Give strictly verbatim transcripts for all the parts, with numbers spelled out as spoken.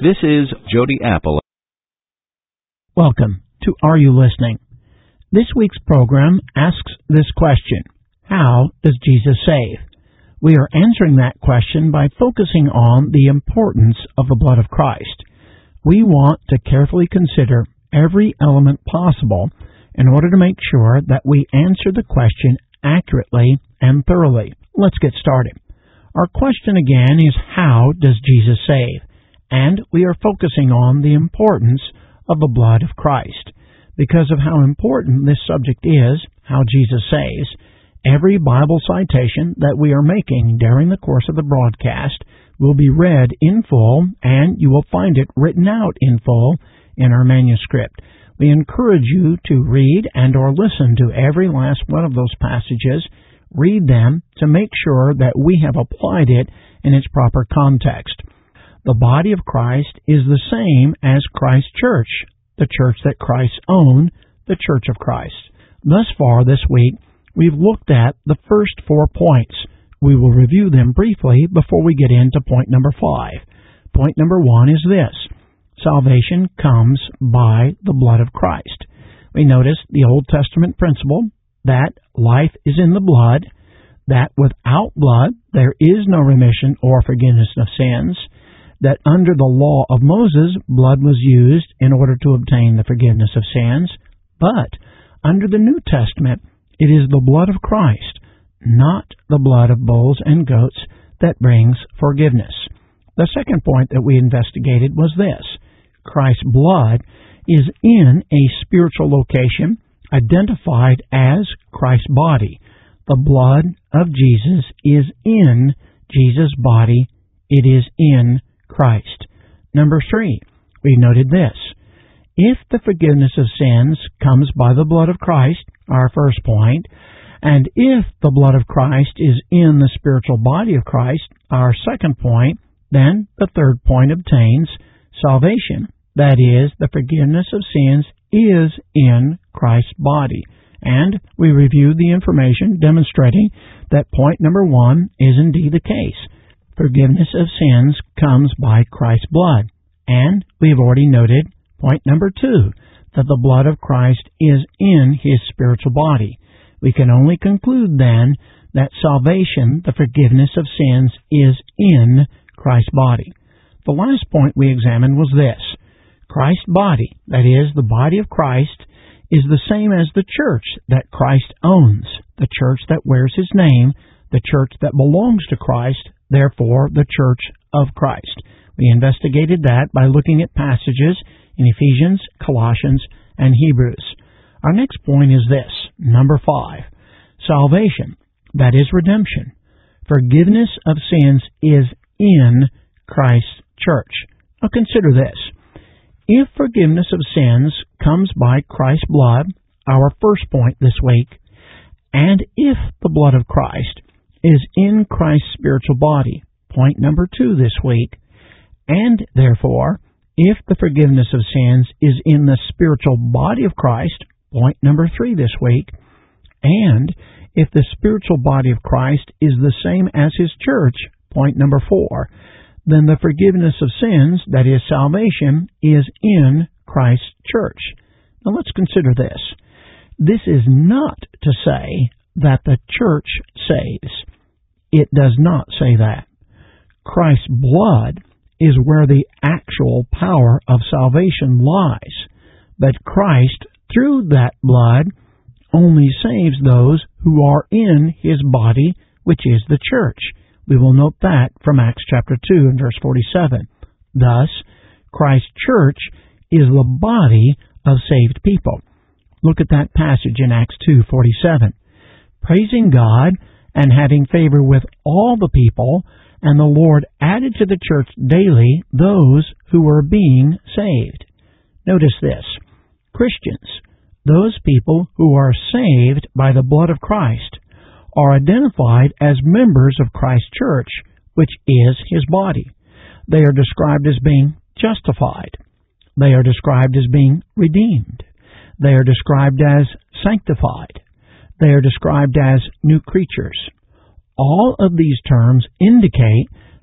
This is Jody Apple. Welcome to Are You Listening? This week's program asks this question: how does Jesus save? We are answering that question by focusing on the importance of the blood of Christ. We want to carefully consider every element possible in order to make sure that we answer the question accurately and thoroughly. Let's get started. Our question again is, how does Jesus save? And we are focusing on the importance of the blood of Christ. Because of how important this subject is, how Jesus saves, every Bible citation that we are making during the course of the broadcast will be read in full, and you will find it written out in full in our manuscript. We encourage you to read and or listen to every last one of those passages. Read them to make sure that we have applied it in its proper context. The body of Christ is the same as Christ's church, the church that Christ owned, the church of Christ. Thus far this week, we've looked at the first four points. We will review them briefly before we get into point number five. Point number one is this: salvation comes by the blood of Christ. We noticed the Old Testament principle that life is in the blood, that without blood there is no remission or forgiveness of sins, that under the law of Moses, blood was used in order to obtain the forgiveness of sins, but under the New Testament, it is the blood of Christ, not the blood of bulls and goats, that brings forgiveness. The second point that we investigated was this: Christ's blood is in a spiritual location identified as Christ's body. The blood of Jesus is in Jesus' body. It is in Christ. Number three, we noted this: if the forgiveness of sins comes by the blood of Christ, our first point, and if the blood of Christ is in the spiritual body of Christ, our second point, then the third point obtains salvation. That is, the forgiveness of sins is in Christ's body. And we reviewed the information demonstrating that point number one is indeed the case. Forgiveness of sins comes by Christ's blood. And we have already noted point number two, that the blood of Christ is in His spiritual body. We can only conclude then that salvation, the forgiveness of sins, is in Christ's body. The last point we examined was this: Christ's body, that is, the body of Christ, is the same as the church that Christ owns, the church that wears His name, the church that belongs to Christ, therefore the church of Christ. We investigated that by looking at passages in Ephesians, Colossians, and Hebrews. Our next point is this, number five: salvation, that is redemption. Forgiveness of sins is in Christ's church. Now consider this: if forgiveness of sins comes by Christ's blood, our first point this week, and if the blood of Christ is in Christ's spiritual body, point number two this week, and therefore, if the forgiveness of sins is in the spiritual body of Christ, point number three this week, and if the spiritual body of Christ is the same as His church, point number four, then the forgiveness of sins, that is salvation, is in Christ's church. Now let's consider this. This is not to say that the church saves. It does not say that. Christ's blood is where the actual power of salvation lies. But Christ, through that blood, only saves those who are in His body, which is the church. We will note that from Acts chapter two and verse forty-seven. Thus, Christ's church is the body of saved people. Look at that passage in Acts two forty-seven. Praising God and having favor with all the people, and the Lord added to the church daily those who were being saved. Notice this: Christians, those people who are saved by the blood of Christ, are identified as members of Christ's church, which is His body. They are described as being justified. They are described as being redeemed. They are described as sanctified. They are described as new creatures. All of these terms indicate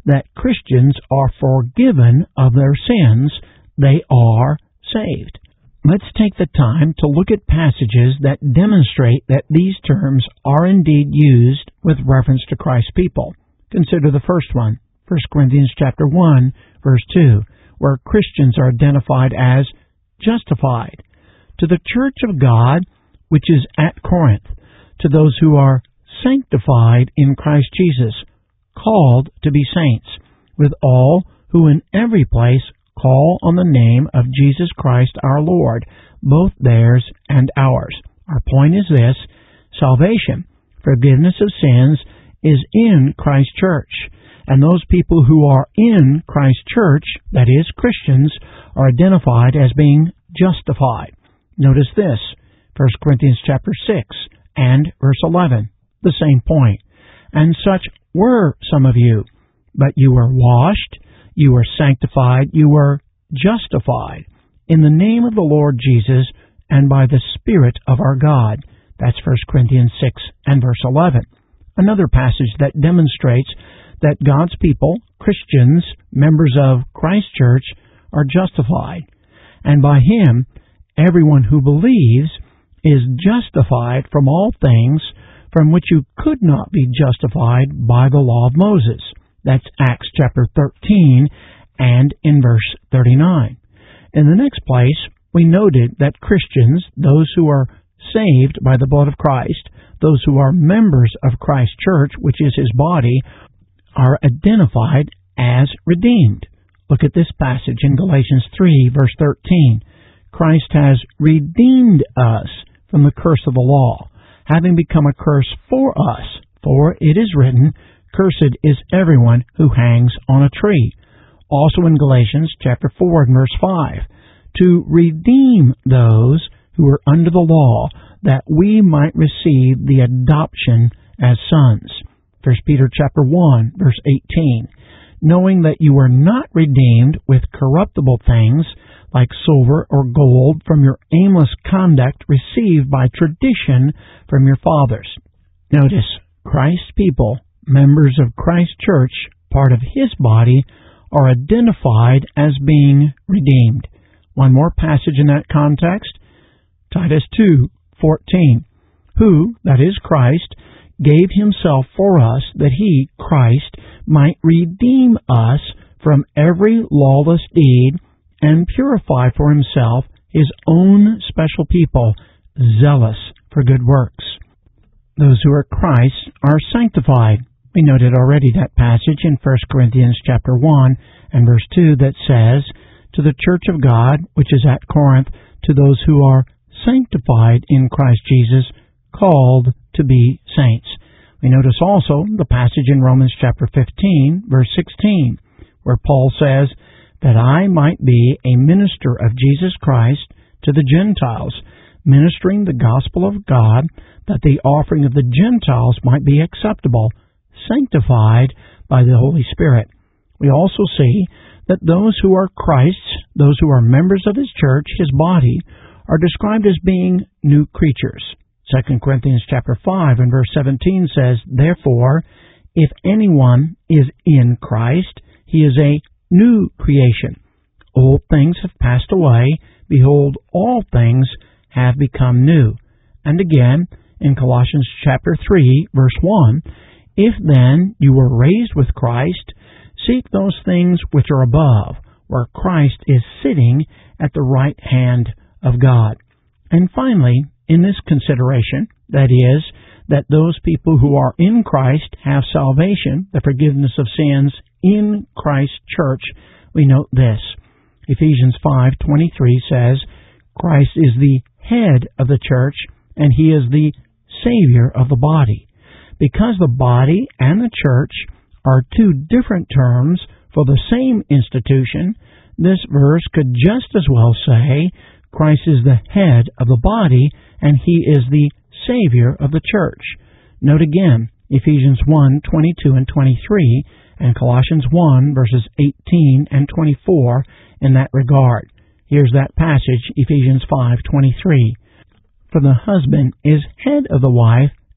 that Christians are forgiven of their sins, they are saved. Let's take the time to look at passages that demonstrate that these terms are indeed used with reference to Christ's people. Consider the first one, First Corinthians chapter one, verse two, where Christians are identified as justified. To the church of God, which is at Corinth, to those who are sanctified in Christ Jesus, called to be saints, with all who in every place call on the name of Jesus Christ our Lord, both theirs and ours. Our point is this: salvation, forgiveness of sins, is in Christ's church. And those people who are in Christ's church, that is, Christians, are identified as being justified. Notice this, First Corinthians chapter six and verse eleven, the same point. And such were some of you, but you were washed, you were sanctified, you were justified in the name of the Lord Jesus and by the Spirit of our God. That's First Corinthians six and verse eleven. Another passage that demonstrates that God's people, Christians, members of Christ's church, are justified. And by Him, everyone who believes is justified from all things from which you could not be justified by the law of Moses. That's Acts chapter thirteen and in verse thirty-nine. In the next place, we noted that Christians, those who are saved by the blood of Christ, those who are members of Christ's church, which is His body, are identified as redeemed. Look at this passage in Galatians three, verse thirteen. Christ has redeemed us from the curse of the law, having become a curse for us. For it is written, "Cursed is everyone who hangs on a tree." Also in Galatians chapter four and verse five, to redeem those who are under the law, that we might receive the adoption as sons. First Peter chapter one, verse eighteen, knowing that you were not redeemed with corruptible things like silver or gold from your aimless conduct received by tradition from your fathers. Notice, Christ's people, members of Christ's church, part of His body, are identified as being redeemed. One more passage in that context, Titus two fourteen, who, that is Christ, gave Himself for us that He, Christ, might redeem us from every lawless deed and purify for Himself His own special people, zealous for good works. Those who are Christ's are sanctified. We noted already that passage in First Corinthians chapter one and verse two that says, "To the church of God, which is at Corinth, to those who are sanctified in Christ Jesus, called to be saints." We notice also the passage in Romans chapter fifteen, verse sixteen, where Paul says, "That I might be a minister of Jesus Christ to the Gentiles, ministering the gospel of God, that the offering of the Gentiles might be acceptable, sanctified by the Holy Spirit." We also see that those who are Christ's, those who are members of His church, His body, are described as being new creatures. Second Corinthians chapter five and verse seventeen says, "Therefore, if anyone is in Christ, he is a new creation. Old things have passed away. Behold, all things have become new." And again, in Colossians chapter three, verse one, "If then you were raised with Christ, seek those things which are above, where Christ is sitting at the right hand of God." And finally, in this consideration, that is, that those people who are in Christ have salvation, the forgiveness of sins in Christ's church, we note this. Ephesians five twenty-three says, "Christ is the head of the church, and He is the Savior of the body." Because the body and the church are two different terms for the same institution, this verse could just as well say, Christ is the head of the body, and He is the Savior of the church. Note again, Ephesians one twenty-two and twenty-three, and Colossians one, verses eighteen and twenty-four in that regard. Here's that passage, Ephesians five twenty-three. "For the husband is head of the wife,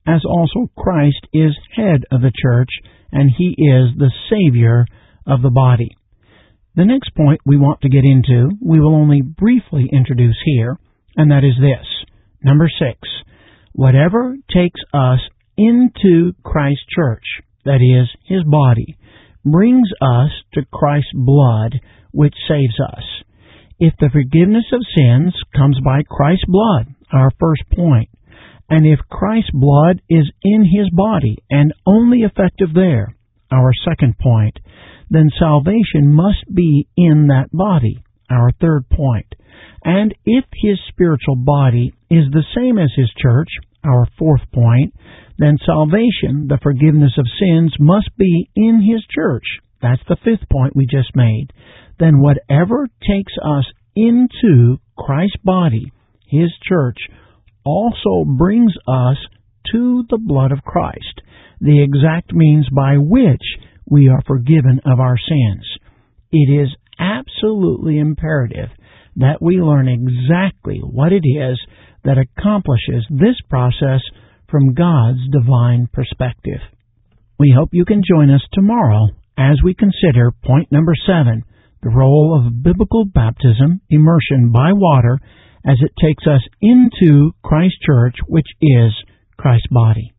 as also Christ is head of the church, and he is the Savior of the body. The next point we want to get into, we will only briefly introduce here, and that is this. Number six, whatever takes us into Christ's church, that is, his body, brings us to Christ's blood, which saves us. If the forgiveness of sins comes by Christ's blood, our first point, and if Christ's blood is in his body and only effective there, our second point, then salvation must be in that body, our third point. And if his spiritual body is the same as his church, our fourth point, then salvation, the forgiveness of sins, must be in his church. That's the fifth point we just made. Then whatever takes us into Christ's body, his church, also brings us to the blood of Christ, the exact means by which we are forgiven of our sins. It is absolutely imperative that we learn exactly what it is that accomplishes this process from God's divine perspective. We hope you can join us tomorrow as we consider point number seven, the role of biblical baptism, immersion by water, as it takes us into Christ's church, which is Christ's body.